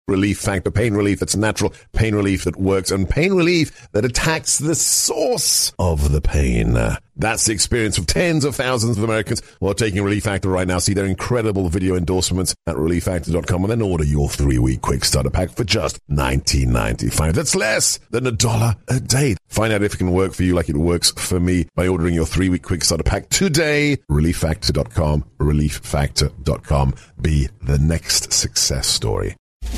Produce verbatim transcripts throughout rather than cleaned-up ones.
Relief Factor. Pain relief that's natural, pain relief that works, and pain relief that attacks the source of the pain. That's the experience of tens of thousands of Americans who are taking Relief Factor right now. See their incredible video endorsements at relief factor dot com and then order your three-week quick starter pack for just nineteen ninety-five. That's less than a dollar a day. Find out if it can work for you like it works for me by ordering your three-week quick starter pack today. relief factor dot com. relief factor dot com. Be the next success story.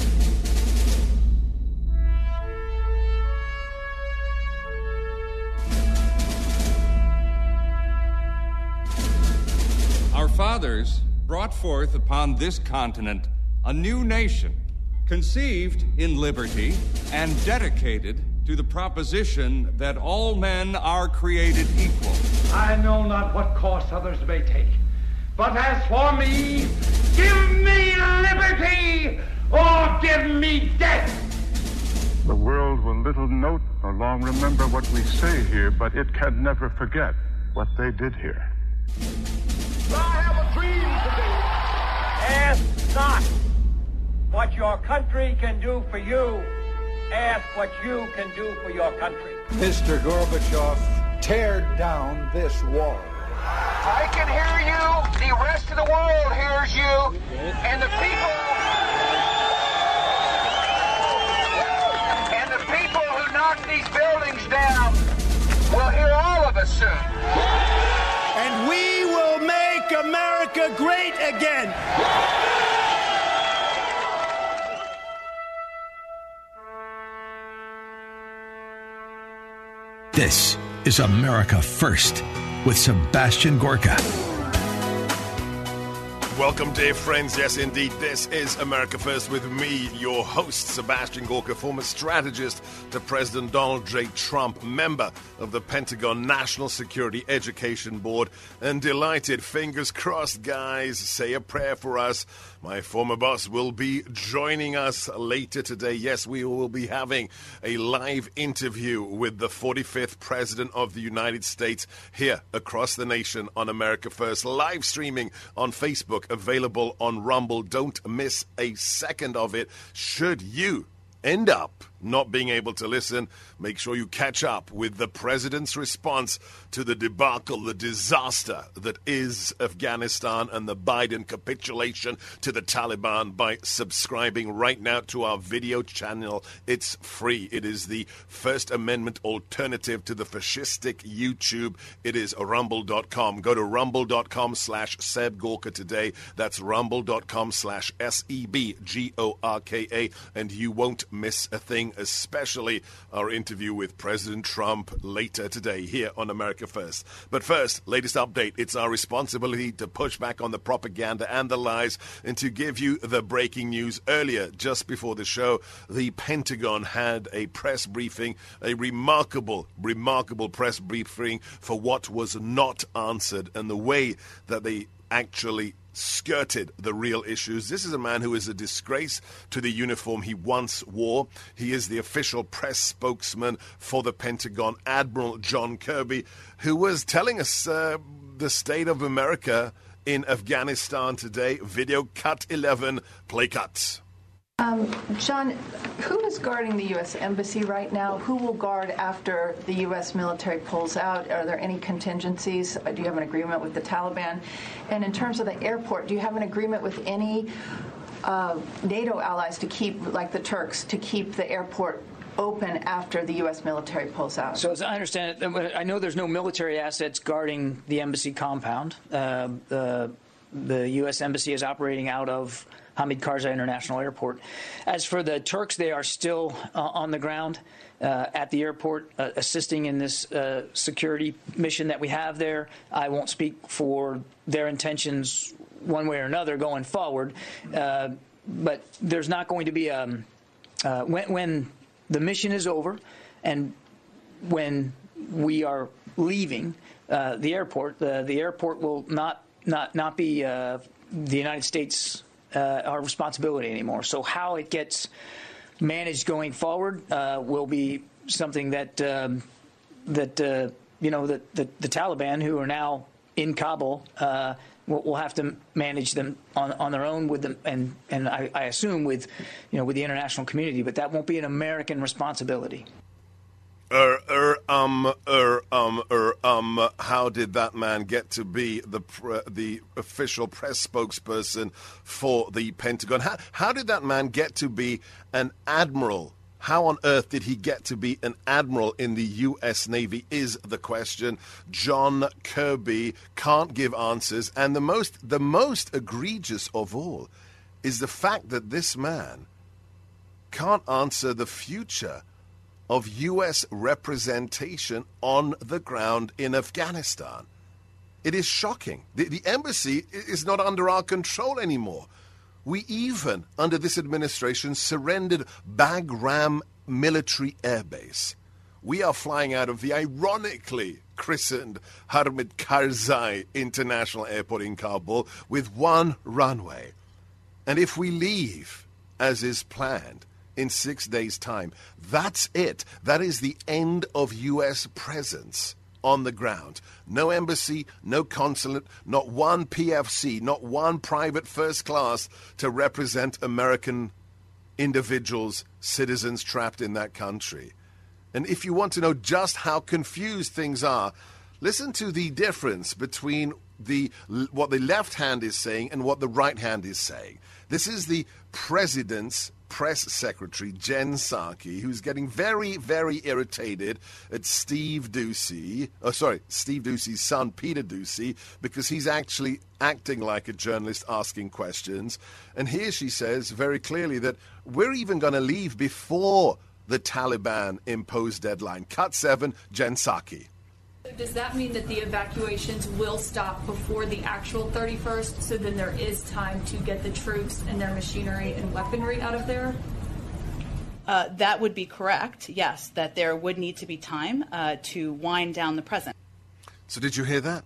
Our fathers brought forth upon this continent a new nation, conceived in liberty and dedicated to the proposition that all men are created equal. I know not what course others may take, but as for me, give me liberty or give me death. The world will little note nor long remember what we say here, but it can never forget what they did here. I have a dream today. Ask not what your country can do for you. Ask what you can do for your country. Mister Gorbachev, tear down this wall. I can hear you. The rest of the world hears you. And the people... And the people who knock these buildings down will hear all of us soon. And we will make America great again. This is America First with Sebastian Gorka. Welcome, dear friends. Yes, indeed, this is America First with me, your host, Sebastian Gorka, former strategist to President Donald J. Trump, member of the Pentagon National Security Education Board, and delighted, fingers crossed, guys, say a prayer for us. My former boss will be joining us later today. Yes, we will be having a live interview with the forty-fifth President of the United States here across the nation on America First, live streaming on Facebook, available on Rumble. Don't miss a second of it. Should you end up not being able to listen, make sure you catch up with the president's response to the debacle, the disaster that is Afghanistan and the Biden capitulation to the Taliban by subscribing right now to our video channel. It's free. It is the First Amendment alternative to the fascistic YouTube. It is rumble dot com. Go to rumble dot com slash Seb Gorka today. That's rumble dot com slash S E B G O R K A, and you won't miss a thing, especially our interview with President Trump later today here on America First. But first, latest update. It's our responsibility to push back on the propaganda and the lies and to give you the breaking news. Earlier, just before the show, the Pentagon had a press briefing, a remarkable, remarkable press briefing for what was not answered and the way that they actually skirted the real issues. This is a man who is a disgrace to the uniform he once wore. He is the official press spokesman for the Pentagon, Admiral John Kirby, who was telling us uh, the state of America in Afghanistan today. Video cut eleven, play cut. Um, John, who is guarding the U S Embassy right now? Who will guard after the U S military pulls out? Are there any contingencies? Do you have an agreement with the Taliban? And in terms of the airport, do you have an agreement with any uh, NATO allies to keep, like the Turks, to keep the airport open after the U S military pulls out? So as I understand it, I know there's no military assets guarding the embassy compound. Uh, the, the U S Embassy is operating out of Hamid Karzai International Airport. As for the Turks, they are still uh, on the ground uh, at the airport, uh, assisting in this uh, security mission that we have there. I won't speak for their intentions one way or another going forward, uh, but there's not going to be a uh, when, when the mission is over and when we are leaving uh, the airport, the, the airport will not not not be uh, the United States. Uh, our responsibility anymore. So how it gets managed going forward uh, will be something that um, that uh, you know that the, the Taliban, who are now in Kabul, uh, we'll, we'll have to manage them on, on their own with them, and and I, I assume with, you know, with the international community. But that won't be an American responsibility. Er, er, um, er, um, er, um, how did that man get to be the pre- the official press spokesperson for the Pentagon? How, how did that man get to be an admiral? How on earth did he get to be an admiral in the U S Navy is the question. John Kirby can't give answers. And the most, the most egregious of all is the fact that this man can't answer the future of U S representation on the ground in Afghanistan. It is shocking. The, the embassy is not under our control anymore. We even, under this administration, surrendered Bagram Military Air Base. We are flying out of the ironically christened Hamid Karzai International Airport in Kabul with one runway. And if we leave, as is planned, in six days' time, that's it. That is the end of U S presence on the ground. No embassy, no consulate, not one P F C, not one private first class to represent American individuals, citizens trapped in that country. And if you want to know just how confused things are, listen to the difference between the what the left hand is saying and what the right hand is saying. This is the president's press secretary, Jen Psaki, who's getting very, very irritated at Steve Doocy, oh, sorry, Steve Doocy's son, Peter Doocy, because he's actually acting like a journalist asking questions. And here she says very clearly that we're even going to leave before the Taliban imposed deadline. Cut seven, Jen Psaki. Does that mean that the evacuations will stop before the actual thirty-first, so then there is time to get the troops and their machinery and weaponry out of there? Uh, that would be correct, yes, that there would need to be time uh, to wind down the present. So did you hear that?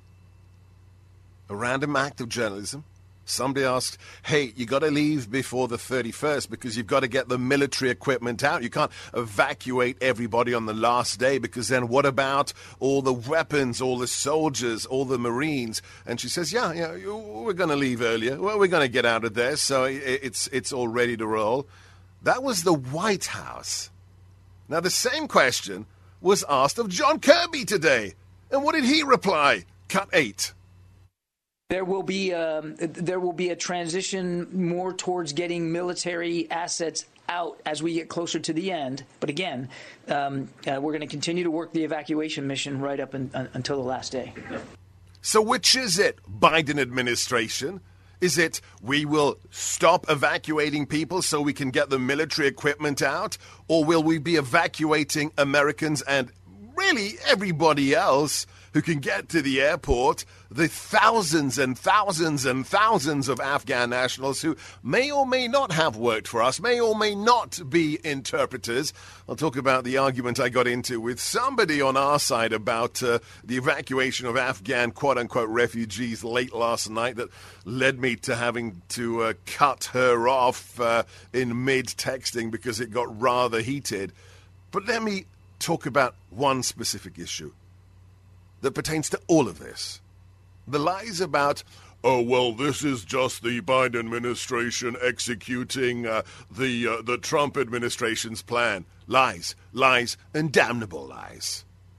A random act of journalism. Somebody asked, hey, you got to leave before the thirty-first because you've got to get the military equipment out. You can't evacuate everybody on the last day because then what about all the weapons, all the soldiers, all the Marines? And she says, yeah, yeah, we're going to leave earlier. Well, we're going to get out of there, so it's, it's all ready to roll. That was the White House. Now, the same question was asked of John Kirby today. And what did he reply? Cut eight. There will be um, there will be a transition more towards getting military assets out as we get closer to the end. But again, um, uh, we're going to continue to work the evacuation mission right up in, uh, until the last day. So which is it, Biden administration? Is it we will stop evacuating people so we can get the military equipment out? Or will we be evacuating Americans and really everybody else who can get to the airport, the thousands and thousands and thousands of Afghan nationals who may or may not have worked for us, may or may not be interpreters? I'll talk about the argument I got into with somebody on our side about uh, the evacuation of Afghan quote-unquote refugees late last night that led me to having to uh, cut her off uh, in mid-texting because it got rather heated. But let me talk about one specific issue that pertains to all of this. The lies about, oh, well, this is just the Biden administration executing uh, the uh, the Trump administration's plan. Lies, lies, and damnable lies.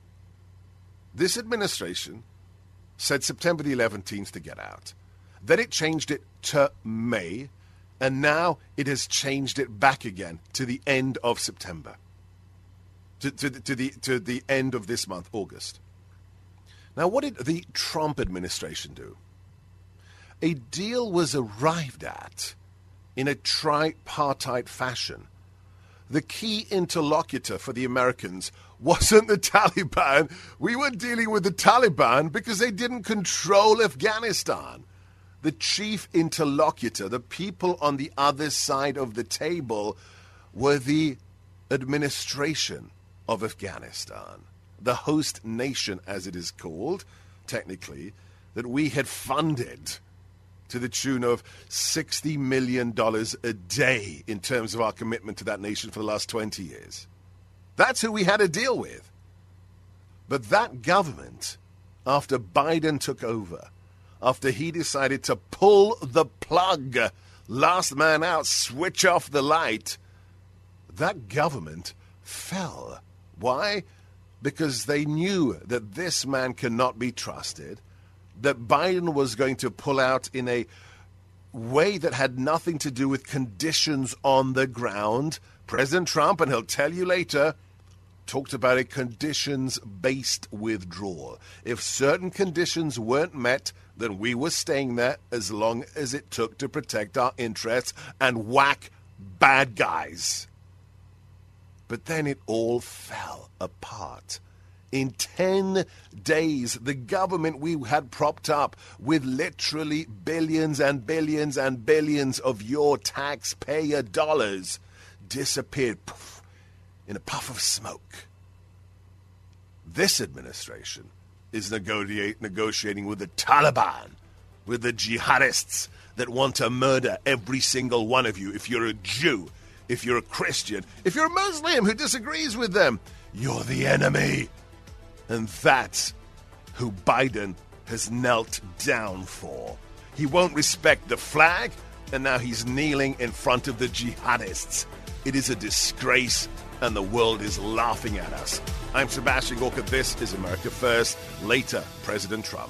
This administration said September the eleventh to get out. Then it changed it to May, and now it has changed it back again to the end of September. To, to, to, the, to the end of this month, August. Now, what did the Trump administration do? A deal was arrived at in a tripartite fashion. The key interlocutor for the Americans wasn't the Taliban. We were dealing with the Taliban because they didn't control Afghanistan. The chief interlocutor, the people on the other side of the table, were the administration of Afghanistan. The host nation, as it is called, technically, that we had funded to the tune of sixty million dollars a day in terms of our commitment to that nation for the last twenty years. That's who we had to deal with. But that government, after Biden took over, after he decided to pull the plug. Last man out, switch off the light. That government fell. Why? Because they knew that this man cannot be trusted, that Biden was going to pull out in a way that had nothing to do with conditions on the ground. President Trump, and he'll tell you later, talked about a conditions-based withdrawal. If certain conditions weren't met, then we were staying there as long as it took to protect our interests and whack bad guys. But then it all fell apart. In ten days, the government we had propped up with literally billions and billions and billions of your taxpayer dollars disappeared poof, in a puff of smoke. This administration is negotiate, negotiating with the Taliban, with the jihadists that want to murder every single one of you. If you're a Jew, if you're a Christian, if you're a Muslim who disagrees with them, you're the enemy. And that's who Biden has knelt down for. He won't respect the flag, and now he's kneeling in front of the jihadists. It is a disgrace, and the world is laughing at us. I'm Sebastian Gorka. This is America First. Later, President Trump.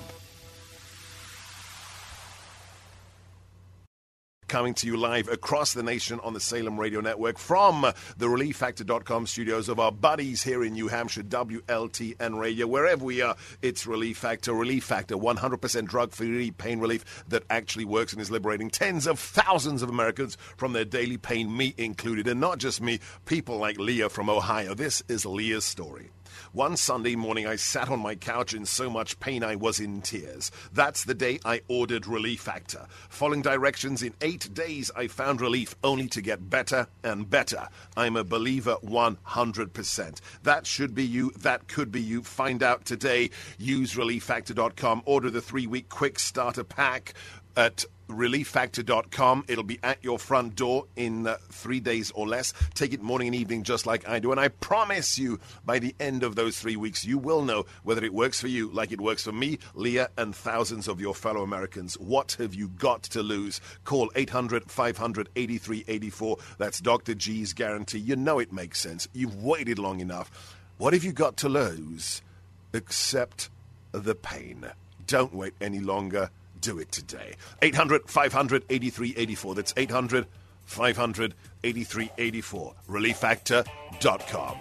Coming to you live across the nation on the Salem Radio Network from the relief factor dot com studios of our buddies here in New Hampshire, W L T N Radio. Wherever we are, it's Relief Factor. Relief Factor, one hundred percent drug-free pain relief that actually works and is liberating tens of thousands of Americans from their daily pain, me included. And not just me, people like Leah from Ohio. This is Leah's story. One Sunday morning, I sat on my couch in so much pain I was in tears. That's the day I ordered Relief Factor. Following directions, in eight days, I found relief, only to get better and better. I'm a believer one hundred percent. That should be you. That could be you. Find out today. Use relief factor dot com. Order the three-week quick starter pack at relief factor dot com. It'll be at your front door in uh, three days or less. Take it morning and evening just like I do. And I promise you, by the end of those three weeks, you will know whether it works for you like it works for me, Leah, and thousands of your fellow Americans. What have you got to lose? Call eight hundred, five hundred, eighty-three eighty-four. That's Doctor G's guarantee. You know it makes sense. You've waited long enough. What have you got to lose? Except the pain. Don't wait any longer. Do it today. eight hundred, five hundred, eighty-three eighty-four. That's eight hundred, five hundred, eighty-three eighty-four. relief factor dot com.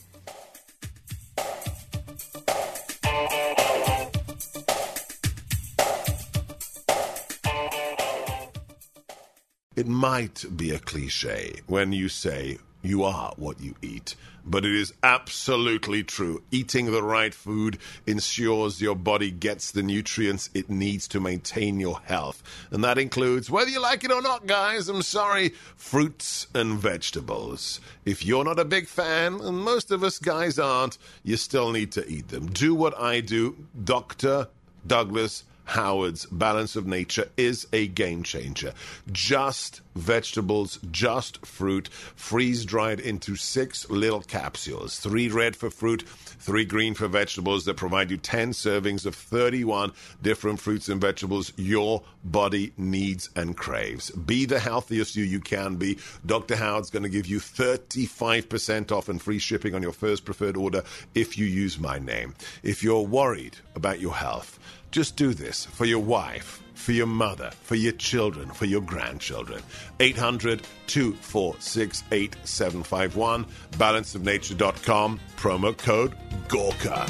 It might be a cliche when you say you are what you eat, but it is absolutely true. Eating the right food ensures your body gets the nutrients it needs to maintain your health. And that includes, whether you like it or not, guys, I'm sorry, fruits and vegetables. If you're not a big fan, and most of us guys aren't, you still need to eat them. Do what I do. Doctor Douglas Howard's Balance of Nature is a game changer. Just vegetables, just fruit, freeze-dried into six little capsules. Three red for fruit, three green for vegetables that provide you ten servings of thirty-one different fruits and vegetables your body needs and craves. Be the healthiest you you can be. Doctor Howard's going to give you thirty-five percent off and free shipping on your first preferred order if you use my name. If you're worried about your health, just do this for your wife, for your mother, for your children, for your grandchildren. eight hundred, two four six, eight seven five one. balance of nature dot com. Promo code Gorka.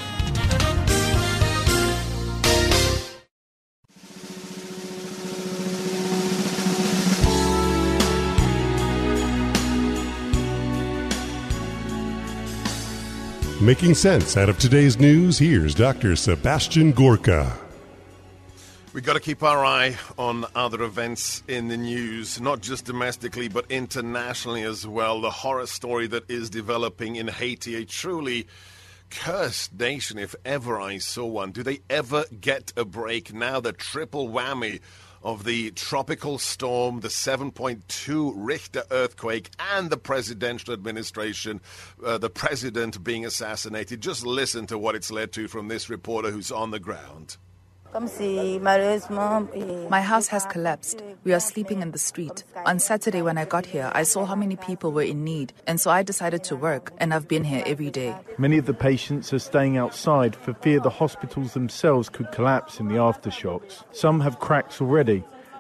Making sense out of today's news, here's Doctor Sebastian Gorka. We've got to keep our eye on other events in the news, not just domestically, but internationally as well. The horror story that is developing in Haiti, a truly cursed nation, if ever I saw one. Do they ever get a break? Now the triple whammy of the tropical storm, the seven point two Richter earthquake, and the presidential administration, uh, the president being assassinated. Just listen to what it's led to from this reporter who's on the ground. My house has collapsed. We are sleeping in the street. On Saturday when I got here, I saw how many people were in need, and so I decided to work, and I've been here every day. Many of the patients are staying outside for fear the hospitals themselves could collapse in the aftershocks. Some have cracks already.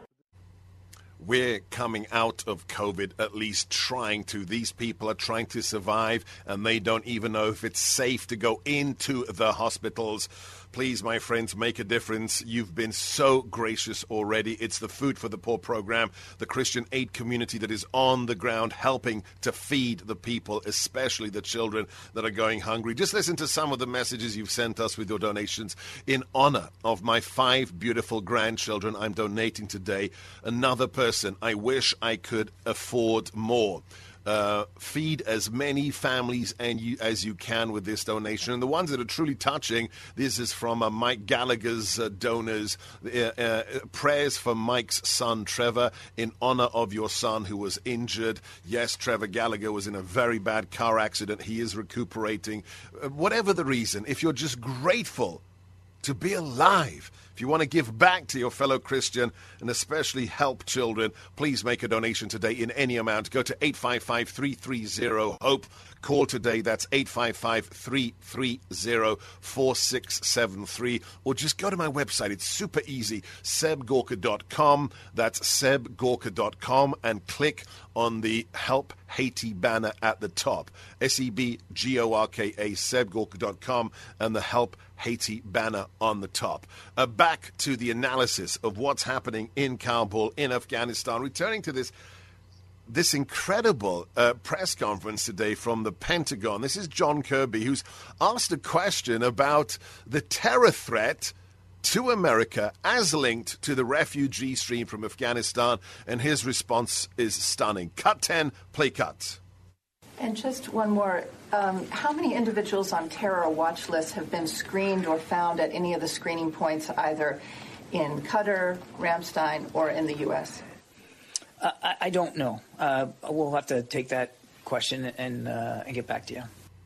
We're coming out of COVID, at least trying to. These people are trying to survive, and they don't even know if it's safe to go into the hospitals. Please, my friends, make a difference. You've been so gracious already. It's the Food for the Poor program, the Christian aid community that is on the ground helping to feed the people, especially the children that are going hungry. Just listen to some of the messages you've sent us with your donations. In honor of my five beautiful grandchildren, I'm donating today. Another person, I wish I could afford more. Uh, feed as many families and you, as you can with this donation. And the ones that are truly touching, this is from uh, Mike Gallagher's uh, donors. Uh, uh, prayers for Mike's son, Trevor, in honor of your son who was injured. Yes, Trevor Gallagher was in a very bad car accident. He is recuperating. Uh, whatever the reason, if you're just grateful to be alive, if you want to give back to your fellow Christian and especially help children, please make a donation today in any amount. Go to eight five five, three three zero, HOPE. Call today. That's eight five five, three three zero, four six seven three. Or just go to my website. It's super easy. seb gorka dot com. That's seb gorka dot com. And click on the Help Haiti banner at the top. S E B G O R K A, seb gorka dot com, and the Help Haiti banner on the top. Uh, back to the analysis of what's happening in Kabul, in Afghanistan. Returning to this this incredible uh, press conference today from the Pentagon. This is John Kirby, who's asked a question about the terror threat to America as linked to the refugee stream from Afghanistan, and his response is stunning. Cut ten, play cut. And just one more. Um, how many individuals on terror watch lists have been screened or found at any of the screening points, either in Qatar, Ramstein, or in the U S? Uh, I, I don't know. Uh, we'll have to take that question and, uh, and get back to you.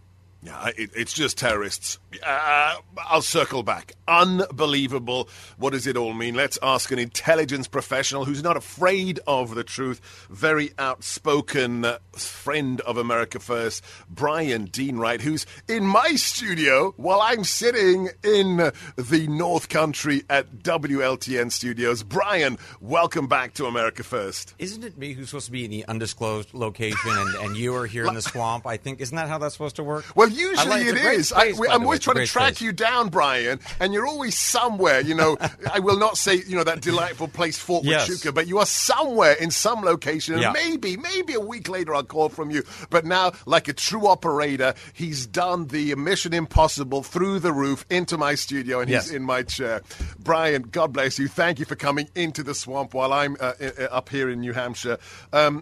Yeah, it, it's just terrorists. Uh, I'll circle back. Unbelievable. What does it all mean? Let's ask an intelligence professional who's not afraid of the truth. Very outspoken uh, friend of America First, Brian Deanwright, who's in my studio while I'm sitting in uh, the North Country at W L T N Studios. Brian, welcome back to America First. Isn't it me who's supposed to be in the undisclosed location and, and you are here in the swamp? I think, isn't that how that's supposed to work? Well, usually like, it is. Place, I, I'm always trying to track place. you down, Brian, and you're always somewhere. You know, I will not say, you know, that delightful place, Fort yes. Huachuca, but you are somewhere in some location. And yeah. maybe, maybe a week later I'll call from you. But now, like a true operator, he's done the Mission Impossible through the roof into my studio, and yes. he's in my chair. Brian, God bless you. Thank you for coming into the swamp while I'm uh, up here in New Hampshire. Um,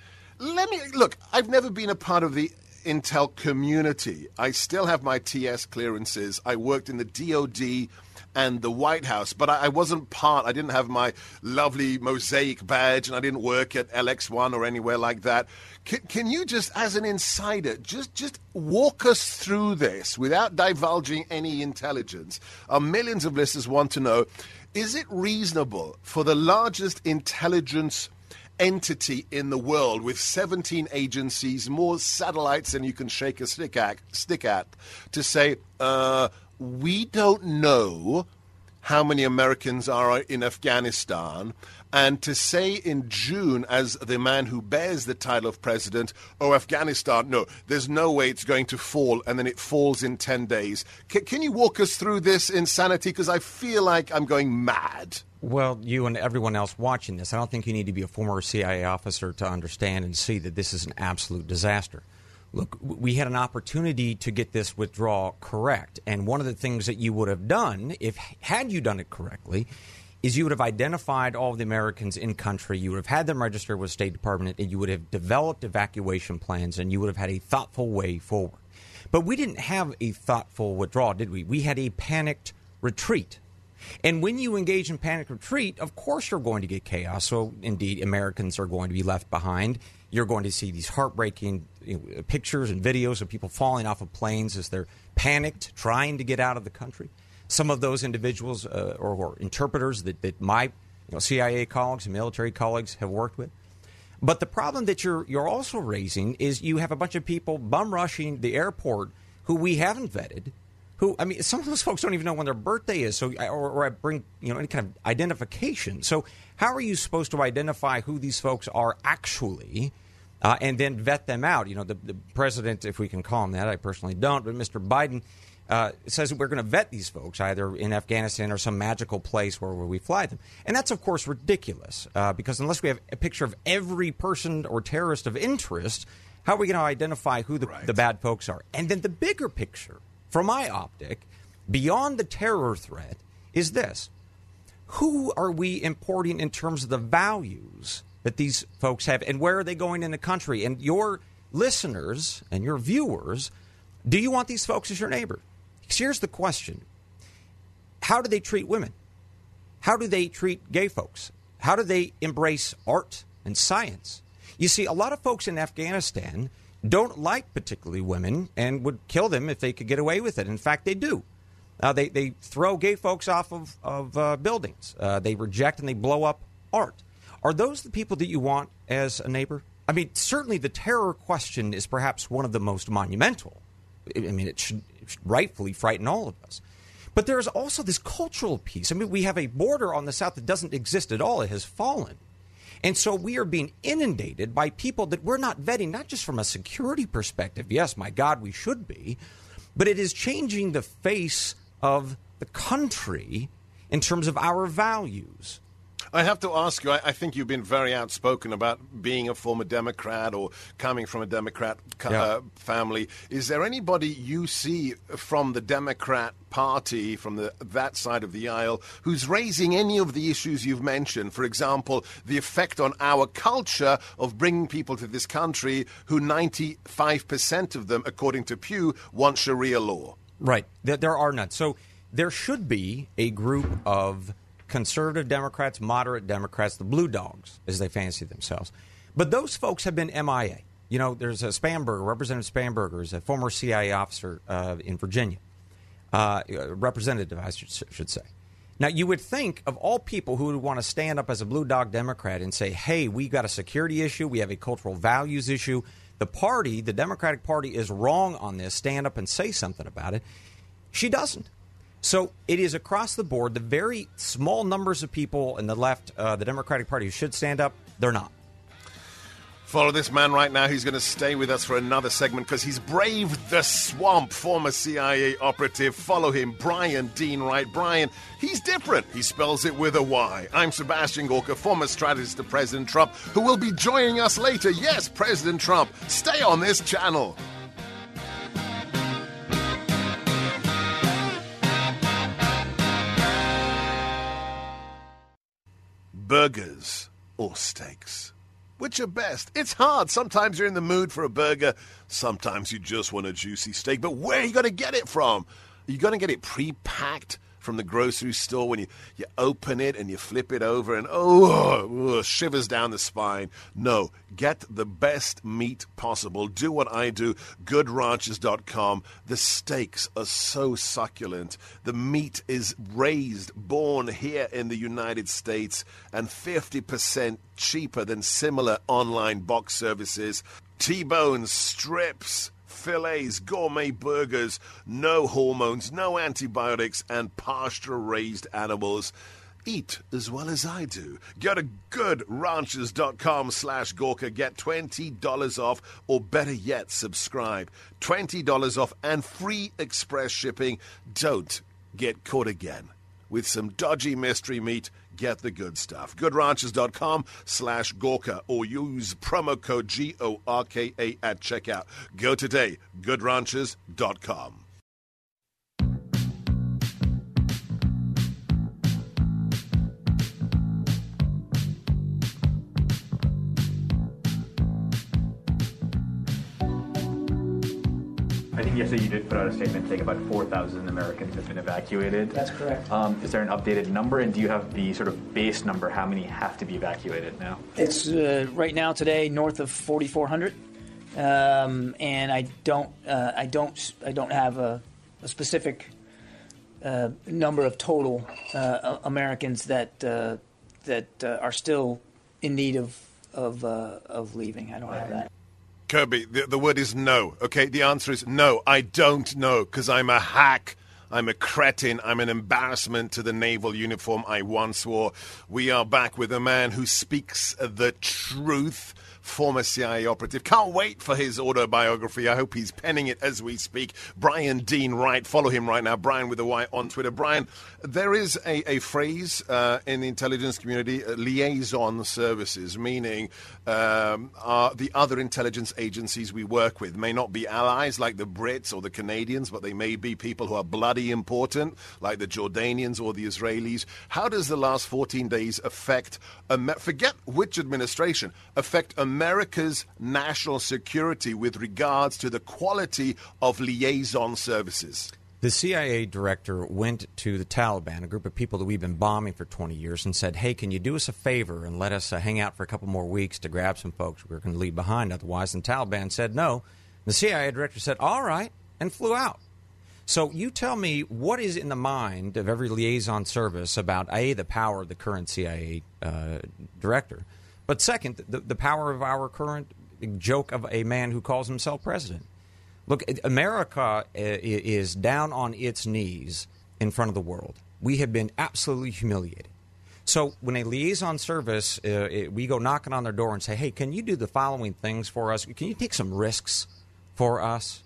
let me, look, I've never been a part of the Intel community. I still have my T S clearances. I worked in the D O D and the White House, but I, I wasn't part. I didn't have my lovely mosaic badge, and I didn't work at L X one or anywhere like that. Can, can you just, as an insider, just, just walk us through this without divulging any intelligence? Our millions of listeners want to know, is it reasonable for the largest intelligence entity in the world with seventeen agencies, more satellites than you can shake a stick at, stick at to say, uh, we don't know how many Americans are in Afghanistan, and to say in June, as the man who bears the title of president, oh, Afghanistan, no, there's no way it's going to fall, and then it falls in ten days. C- can you walk us through this insanity? Because I feel like I'm going mad. Well, you and everyone else watching this, I don't think you need to be a former C I A officer to understand and see that this is an absolute disaster. Look, we had an opportunity to get this withdrawal correct, and one of the things that you would have done, if had you done it correctly, is you would have identified all of the Americans in country, you would have had them registered with the State Department, and you would have developed evacuation plans, and you would have had a thoughtful way forward. But we didn't have a thoughtful withdrawal, did we? We had a panicked retreat. And when you engage in panic retreat, of course you're going to get chaos. So, indeed, Americans are going to be left behind. You're going to see these heartbreaking you know, pictures and videos of people falling off of planes as they're panicked, trying to get out of the country. some of those individuals uh, or, or interpreters that, that my you know, C I A colleagues and military colleagues have worked with. But the problem that you're you're also raising is you have a bunch of people bum rushing the airport who we haven't vetted. Who I mean, some of those folks don't even know when their birthday is. So, or, or I bring you know any kind of identification. So, how are you supposed to identify who these folks are actually, uh, and then vet them out? You know, the, the president, if we can call him that, I personally don't, but Mister Biden uh, says that we're going to vet these folks either in Afghanistan or some magical place where, where we fly them, and that's of course ridiculous uh, because unless we have a picture of every person or terrorist of interest, how are we going to identify who the, right. the bad folks are? And then the bigger picture, from my optic, beyond the terror threat, is this. Who are we importing in terms of the values that these folks have, and where are they going in the country? And your listeners and your viewers, do you want these folks as your neighbor? Because here's the question. How do they treat women? How do they treat gay folks? How do they embrace art and science? You see, a lot of folks in Afghanistan don't like particularly women and would kill them if they could get away with it. In fact, they do. Uh, they, they throw gay folks off of, of uh, buildings. Uh, they reject and they blow up art. Are those the people that you want as a neighbor? I mean, certainly the terror question is perhaps one of the most monumental. I mean, it should, it should rightfully frighten all of us. But there's also this cultural piece. I mean, we have a border on the south that doesn't exist at all. It has fallen. And so we are being inundated by people that we're not vetting, not just from a security perspective. Yes, my God, we should be. But it is changing the face of the country in terms of our values. I have to ask you, I, I think you've been very outspoken about being a former Democrat or coming from a Democrat uh, yeah. family. Is there anybody you see from the Democrat Party, from the, that side of the aisle, who's raising any of the issues you've mentioned? For example, the effect on our culture of bringing people to this country who ninety-five percent of them, according to Pew, want Sharia law. Right. There, there are none. So there should be a group of conservative Democrats, moderate Democrats, the blue dogs, as they fancy themselves. But those folks have been M I A. You know, there's a Spanberger, Representative Spanberger, is a former C I A officer uh, in Virginia. Uh, representative, I should, should say. Now, you would think of all people who would want to stand up as a blue dog Democrat and say, hey, we got a security issue, we have a cultural values issue. The party, the Democratic Party, is wrong on this. Stand up and say something about it. She doesn't. So it is across the board. The very small numbers of people in the left, uh, the Democratic Party, who should stand up, they're not. Follow this man right now. He's going to stay with us for another segment because he's braved the swamp. Former C I A operative. Follow him, Brian Dean Wright. Brian, he's different. He spells it with a Y. I'm Sebastian Gorka, former strategist to President Trump, who will be joining us later. Yes, President Trump. Stay on this channel. Burgers or steaks? Which are best? It's hard. Sometimes you're in the mood for a burger. Sometimes you just want a juicy steak. But where are you going to get it from? Are you going to get it pre-packed from the grocery store when you, you open it and you flip it over and, oh, oh, shivers down the spine? No. Get the best meat possible. Do what I do. good ranchers dot com. The steaks are so succulent. The meat is raised, born here in the United States, and fifty percent cheaper than similar online box services. T-bones, strips, fillets, gourmet burgers, no hormones, no antibiotics, and pasture-raised animals. Eat as well as I do. Go to good ranchers dot com slash Gorka. Get twenty dollars off, or better yet, subscribe. twenty dollars off and free express shipping. Don't get caught again with some dodgy mystery meat. Get the good stuff. good ranchers dot com slash Gorka, or use promo code G O R K A at checkout. Go today. good ranchers dot com. I think yesterday you did put out a statement saying about four thousand Americans have been evacuated. That's correct. Um, is there an updated number, and do you have the sort of base number, how many have to be evacuated now? It's uh, right now today north of forty-four hundred, um, and I don't, uh, I don't, I don't have a, a specific uh, number of total uh, Americans that uh, that uh, are still in need of of uh, of leaving. I don't have that. Kirby, the, the word is no. Okay, the answer is no. I don't know because I'm a hack. I'm a cretin. I'm an embarrassment to the naval uniform I once wore. We are back with a man who speaks the truth. Former C I A operative. Can't wait for his autobiography. I hope he's penning it as we speak. Brian Dean Wright. Follow him right now. Brian with a Y on Twitter. Brian, there is a, a phrase uh, in the intelligence community, uh, liaison services, meaning um, uh, the other intelligence agencies we work with may not be allies like the Brits or the Canadians, but they may be people who are bloody important, like the Jordanians or the Israelis. How does the last fourteen days affect, um, forget which administration, affect America? America's national security with regards to the quality of liaison services? The C I A director went to the Taliban, a group of people that we've been bombing for twenty years, and said, hey, can you do us a favor and let us uh, hang out for a couple more weeks to grab some folks we're going to leave behind otherwise? And the Taliban said no. The C I A director said, all right, and flew out. So you tell me what is in the mind of every liaison service about, A, the power of the current C I A uh, director, but second, the, the power of our current joke of a man who calls himself president. Look, America is down on its knees in front of the world. We have been absolutely humiliated. So when a liaison service, uh, it, we go knocking on their door and say, hey, can you do the following things for us? Can you take some risks for us?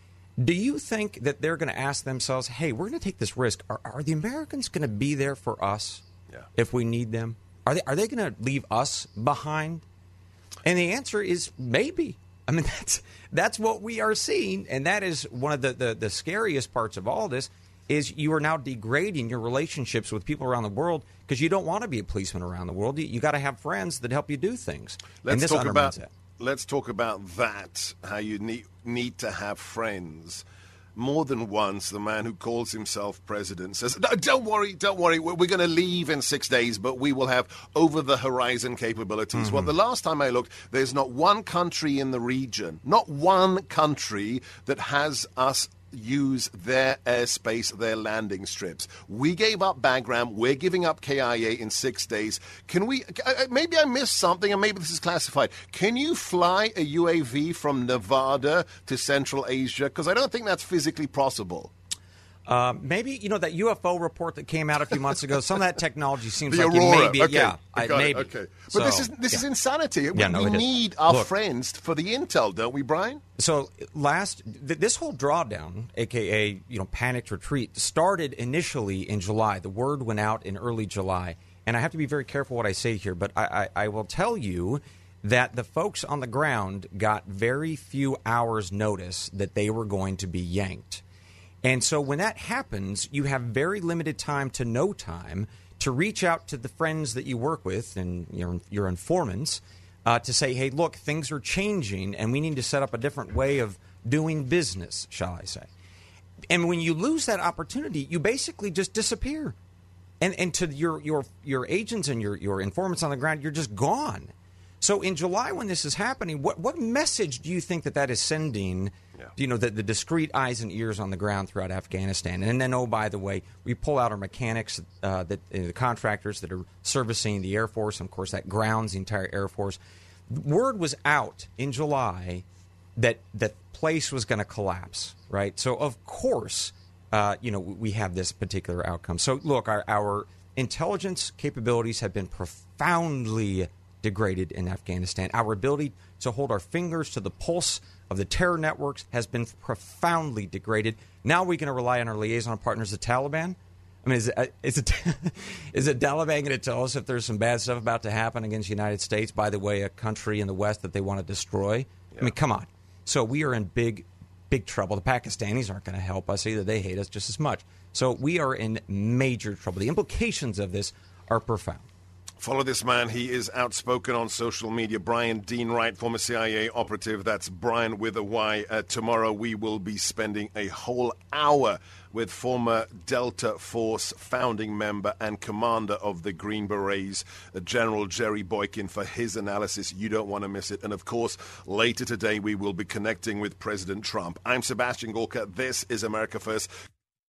Do you think that they're going to ask themselves, hey, we're going to take this risk. Are, are the Americans going to be there for us yeah. if we need them? Are they are they going to leave us behind? And the answer is maybe. I mean, that's that's what we are seeing, and that is one of the, the, the scariest parts of all this, is you are now degrading your relationships with people around the world because you don't want to be a policeman around the world. You, you got to have friends that help you do things. Let's and this talk about that. Let's talk about that, how you need, need to have friends. More than once, the man who calls himself president says, no, don't worry, don't worry, we're, we're going to leave in six days, but we will have over-the-horizon capabilities. Mm-hmm. Well, the last time I looked, there's not one country in the region, not one country that has us use their airspace, their landing strips. We gave up Bagram. We're giving up K I A in six days. Can we, maybe I missed something and maybe this is classified. Can you fly a U A V from Nevada to Central Asia? Because I don't think that's physically possible. Uh, maybe, you know, that U F O report that came out a few months ago, some of that technology seems the like Aurora. it may be. Okay. Yeah, I, maybe. Okay. But so, this is this yeah. is insanity. Yeah, we no, we need our Look, friends for the intel, don't we, Brian? So last, th- this whole drawdown, a k a, you know, panicked retreat, started initially in July. The word went out in early July. And I have to be very careful what I say here, but I, I, I will tell you that the folks on the ground got very few hours' notice that they were going to be yanked. And so when that happens, you have very limited time to no time to reach out to the friends that you work with and your, your informants uh, to say, hey, look, things are changing and we need to set up a different way of doing business, shall I say. And when you lose that opportunity, you basically just disappear. And and to your your your agents and your, your informants on the ground, you're just gone. So in July when this is happening, what, what message do you think that that is sending, yeah. you know, the, the discreet eyes and ears on the ground throughout Afghanistan? And then, oh, by the way, we pull out our mechanics, uh, that uh, the contractors that are servicing the Air Force, and, of course, that grounds the entire Air Force. Word was out in July that that place was going to collapse, right? So, of course, uh, you know, we have this particular outcome. So, look, our, our intelligence capabilities have been profoundly degraded in Afghanistan. Our ability to hold our fingers to the pulse of the terror networks has been profoundly degraded. Now we're going to rely on our liaison partners, the Taliban. I mean, is it, is it, is it Taliban going to tell us if there's some bad stuff about to happen against the United States, by the way, a country in the West that they want to destroy? Yeah. I mean, come on. So we are in big, big trouble. The Pakistanis aren't going to help us either. They hate us just as much. So we are in major trouble. The implications of this are profound. Follow this man. He is outspoken on social media. Brian Dean Wright, former C I A operative. That's Brian with a Y. Uh, tomorrow we will be spending a whole hour with former Delta Force founding member and commander of the Green Berets, uh, General Jerry Boykin, for his analysis. You don't want to miss it. And, of course, later today we will be connecting with President Trump. I'm Sebastian Gorka. This is America First.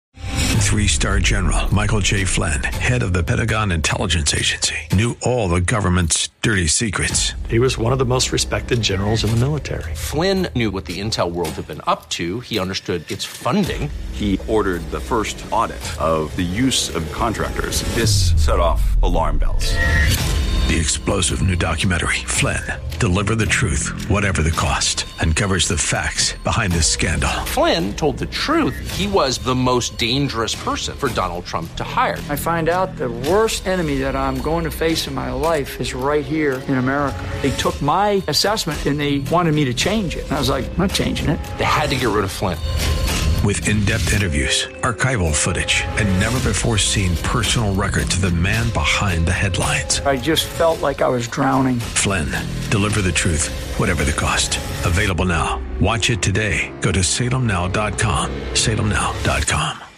Three-star General Michael J. Flynn, head of the Pentagon Intelligence Agency, knew all the government's dirty secrets. He was one of the most respected generals in the military. Flynn knew what the intel world had been up to. He understood its funding. He ordered the first audit of the use of contractors. This set off alarm bells. The explosive new documentary, Flynn, Deliver the Truth, Whatever the Cost, uncovers the facts behind this scandal. Flynn told the truth. He was the most dangerous person for Donald Trump to hire. I find out the worst enemy that I'm going to face in my life is right here in America. They took my assessment and they wanted me to change it. And I was like, I'm not changing it. They had to get rid of Flynn. With in-depth interviews, archival footage, and never-before-seen personal records of the man behind the headlines. I just felt like I was drowning. Flynn, Deliver the Truth, Whatever the Cost. Available now. Watch it today. Go to salem now dot com. salem now dot com.